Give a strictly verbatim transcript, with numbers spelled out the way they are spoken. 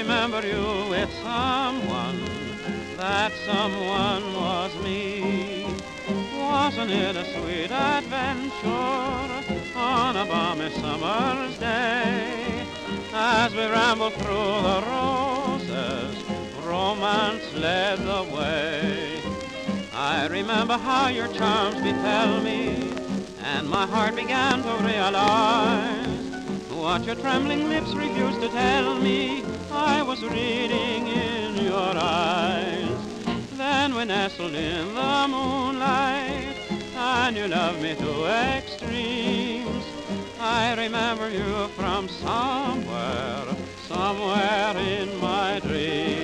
remember you with someone, that someone was me. Wasn't it a sweet adventure on a balmy summer's day? As we rambled through the roses, romance led the way. I remember how your charms befell me, and my heart began to realize what your trembling lips refused to tell me. I was reading in your eyes. Then we nestled in the moonlight, and you loved me to extremes. I remember you from somewhere, somewhere in my dreams.